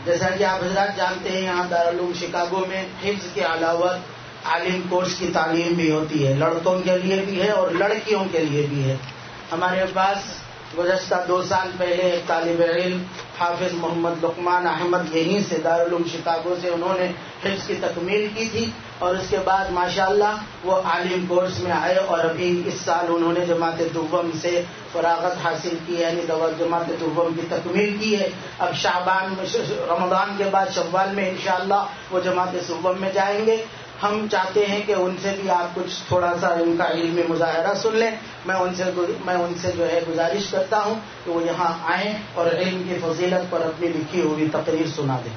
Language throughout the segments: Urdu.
جیسا کہ آپ حضرات جانتے ہیں یہاں دارالعلوم شکاگو میں حفظ کے علاوہ عالم کورس کی تعلیم بھی ہوتی ہے، لڑکوں کے لیے بھی ہے اور لڑکیوں کے لیے بھی ہے. ہمارے پاس گزشتہ 2 سال پہلے ایک طالب علم حافظ محمد لقمان احمد یہیں سے دارالعلوم شکاگو سے انہوں نے حفظ کی تکمیل کی تھی اور اس کے بعد ماشاءاللہ وہ عالم کورس میں آئے اور ابھی اس سال انہوں نے جماعت دوم سے فراغت حاصل کی، یعنی جماعت دوم کی تکمیل کی ہے. اب شعبان رمضان کے بعد شوال میں انشاءاللہ وہ جماعت دوم میں جائیں گے. ہم چاہتے ہیں کہ ان سے بھی آپ کچھ تھوڑا سا ان کا علمی مظاہرہ سن لیں. میں ان سے جو ہے گزارش کرتا ہوں کہ وہ یہاں آئیں اور علم کی فضیلت پر اپنی لکھی ہوئی تقریر سنا دیں.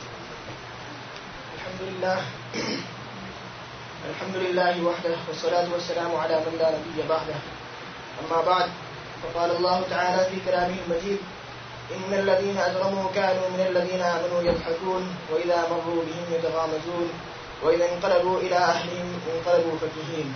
الحمدللہ وحدہ والصلاة والسلام علی من لا نبی بعدہ. اما بعد فقال اللہ تعالی فی کلامہ المجید ان الذین اجرموا كانوا من الذین آمنوا يضحكون واذا مروا بهم يتغامزون وَإِذَا انقلبوا إِلَىٰ أَهْلِهِمْ انقلبوا فَكِهِينَ.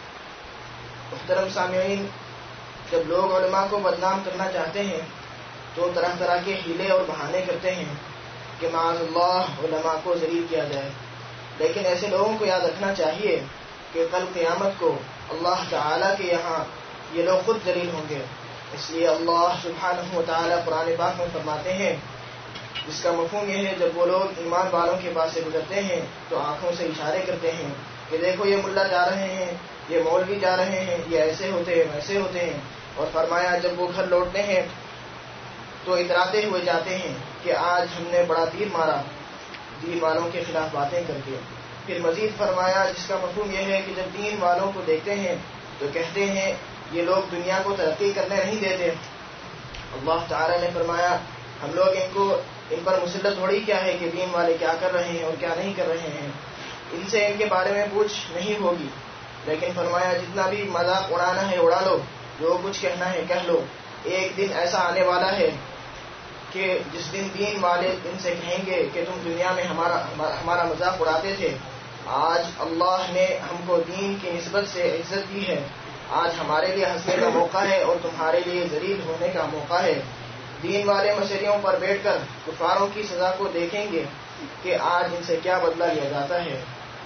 محترم سامعین، جب لوگ علماء کو بدنام کرنا چاہتے ہیں تو طرح طرح کے حیلے اور بہانے کرتے ہیں کہ معاذ اللہ علماء کو ذلیل کیا جائے. لیکن ایسے لوگوں کو یاد رکھنا چاہیے کہ کل قیامت کو اللہ تعالیٰ کے یہاں یہ لوگ خود ذلیل ہوں گے. اس لیے اللہ سبحانہ و تعالیٰ قرآن پاک میں فرماتے ہیں، جس کا مفہوم یہ ہے جب وہ لوگ ایمان والوں کے پاس سے گزرتے ہیں تو آنکھوں سے اشارے کرتے ہیں کہ دیکھو یہ ملا جا رہے ہیں، یہ مولوی جا رہے ہیں، یہ ایسے ہوتے ہیں ویسے ہوتے ہیں. اور فرمایا جب وہ گھر لوٹتے ہیں تو اتراتے ہوئے جاتے ہیں کہ آج ہم نے بڑا تیر مارا دین والوں کے خلاف باتیں کر کے. پھر مزید فرمایا جس کا مفہوم یہ ہے کہ جب دین والوں کو دیکھتے ہیں تو کہتے ہیں یہ لوگ دنیا کو ترقی کرنے نہیں دیتے. اللہ تعالی نے فرمایا ہم لوگ ان پر مسلط تھوڑی کیا ہے کہ دین والے کیا کر رہے ہیں اور کیا نہیں کر رہے ہیں، ان سے ان کے بارے میں پوچھ نہیں ہوگی. لیکن فرمایا جتنا بھی مذاق اڑانا ہے اڑا لو، جو کچھ کہنا ہے کہہ لو. ایک دن ایسا آنے والا ہے کہ جس دن دین والے ان سے کہیں گے کہ تم دنیا میں ہمارا مذاق اڑاتے تھے، آج اللہ نے ہم کو دین کی نسبت سے عزت دی ہے، آج ہمارے لیے ہنسنے کا موقع ہے اور تمہارے لیے ذلیل ہونے کا موقع ہے. دین والے مشریوں پر بیٹھ کر کفاروں کی سزا کو دیکھیں گے کہ آج ان سے کیا بدلہ لیا جاتا ہے.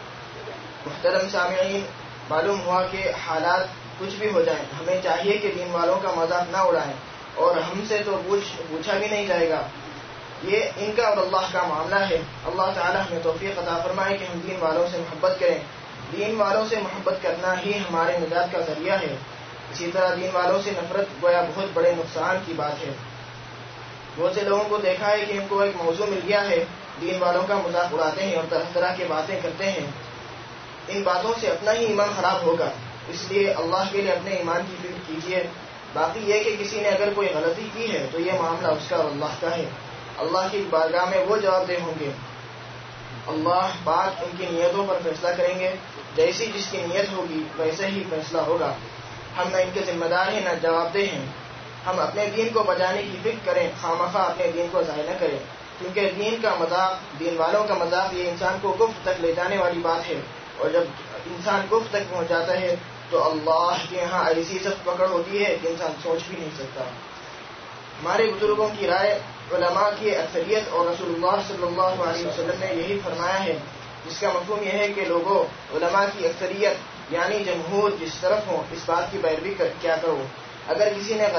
محترم سامعین، معلوم ہوا کہ حالات کچھ بھی ہو جائیں ہمیں چاہیے کہ دین والوں کا مذاق نہ اڑائیں، اور ہم سے تو پوچھا بھی نہیں جائے گا. یہ ان کا اور اللہ کا معاملہ ہے. اللہ تعالیٰ ہمیں توفیق عطا فرمائے کہ ہم دین والوں سے محبت کریں. دین والوں سے محبت کرنا ہی ہمارے نجات کا ذریعہ ہے. اسی طرح دین والوں سے نفرت گویا بہت بڑے نقصان کی بات ہے. بہت سے لوگوں کو دیکھا ہے کہ ان کو ایک موضوع مل گیا ہے، دین والوں کا مذاق اڑاتے ہیں اور طرح طرح کی باتیں کرتے ہیں. ان باتوں سے اپنا ہی ایمان خراب ہوگا. اس لیے اللہ کے لیے اپنے ایمان کی فکر کیجیے. باقی یہ کہ کسی نے اگر کوئی غلطی کی ہے تو یہ معاملہ اس کا اور اللہ کا ہے. اللہ کی بارگاہ میں وہ جواب دہ ہوں گے. اللہ پاک ان کی نیتوں پر فیصلہ کریں گے. جیسی جس کی نیت ہوگی ویسے ہی فیصلہ ہوگا. ہم نہ ان کے ذمہ دار ہیں نہ جواب دہ ہیں. ہم اپنے دین کو بچانے کی فکر کریں، خامخواہ اپنے دین کو ضائع نہ کریں، کیونکہ دین کا مذاق، دین والوں کا مذاق یہ انسان کو کفر تک لے جانے والی بات ہے. اور جب انسان کفر تک پہنچ جاتا ہے تو اللہ کے یہاں ایسی سخت پکڑ ہوتی ہے کہ انسان سوچ بھی نہیں سکتا. ہمارے بزرگوں کی رائے، علماء کی اکثریت اور رسول اللہ صلی اللہ علیہ وسلم نے یہی فرمایا ہے، جس کا مفہوم یہ ہے کہ لوگوں، علماء کی اکثریت یعنی جمہور جس طرف ہوں اس بات کی پیروی کیا کرو. اگر کسی نے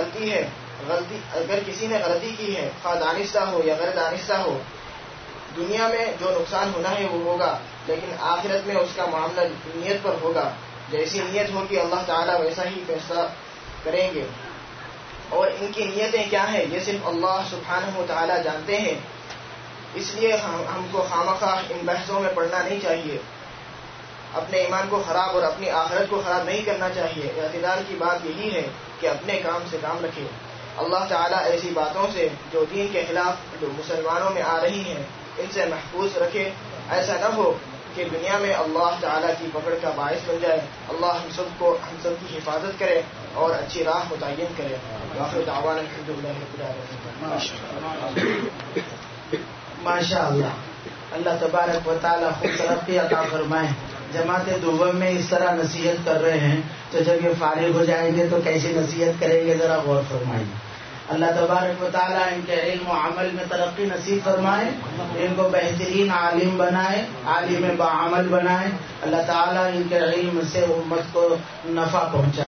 غلطی کی ہے خواہ دانستہ ہو یا غیر دانستہ ہو، دنیا میں جو نقصان ہونا ہے وہ ہوگا، لیکن آخرت میں اس کا معاملہ نیت پر ہوگا. جیسی نیت ہوگی اللہ تعالیٰ ویسا ہی فیصلہ کریں گے. اور ان کی نیتیں کیا ہیں یہ صرف اللہ سبحانہ و تعالیٰ جانتے ہیں. اس لیے ہم کو خامخواہ ان بحثوں میں پڑنا نہیں چاہیے. اپنے ایمان کو خراب اور اپنی آخرت کو خراب نہیں کرنا چاہیے. اعتدال کی بات یہی ہے کہ اپنے کام سے کام رکھے. اللہ تعالیٰ ایسی باتوں سے جو دین کے خلاف جو مسلمانوں میں آ رہی ہیں ان سے محفوظ رکھے. ایسا نہ ہو کہ دنیا میں اللہ تعالیٰ کی پکڑ کا باعث بن جائے. اللہ ہم سب کی حفاظت کرے اور اچھی راہ متعین کرے. آخر دعوانا الحمدللہ رب العالمین. ماشاء اللہ، اللہ تبارک و تعالیٰ خود ترقی عطا فرمائے. جماعت دوم میں اس طرح نصیحت کر رہے ہیں تو جب یہ فارغ ہو جائیں گے تو کیسی نصیحت کریں گے ذرا غور فرمائیے. اللہ تبارک و تعالیٰ ان کے علم و عمل میں ترقی نصیب فرمائے، ان کو بہترین عالم بنائے، عالم بعمل بنائے، اللہ تعالیٰ ان کے علم سے امت کو نفع پہنچائے۔